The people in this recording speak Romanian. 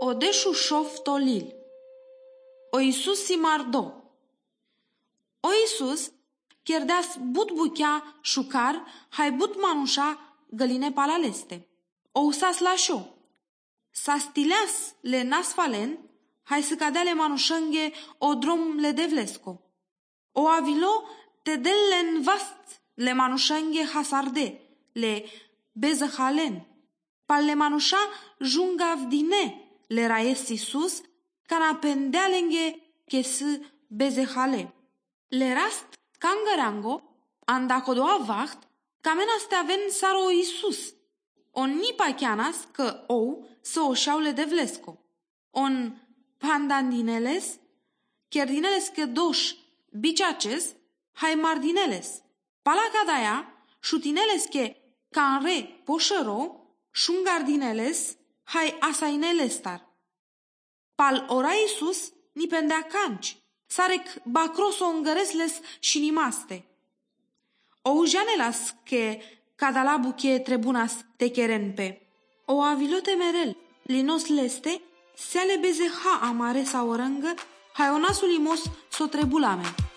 Odeshu shof tolil. O Isus si mardo. O Isus kerdas but buchea shukar hai but manusha găline palaleste. O usas la sho. Sa stileas le nasfalen hai să cadele manushenge o drom le devlesko. O avilo te dellen vast le manushenge hasarde le bezahalen. Pal le manusha jungav dine le raes Isus cana pendealenge kes bezehale. Le rast kangarango andacodoa vacht camena steaven saro Isus. On nipa chianas că ou să o șaule de vlesco. On pandandineles, cherdineles că doș biceaces, hai mardineles. Palacadaia, șutineles că canre poșero, șungardineles, hai asaineles-tar. Pal ora Isus ni pendea canci, sarec bacroso ongăresles și nimaste. O janelas că cadala buche trebunas te cherenpe. O avilote merel, linos leste, seale bezeha amare sa orângă, hai onasul limos so trebulamen.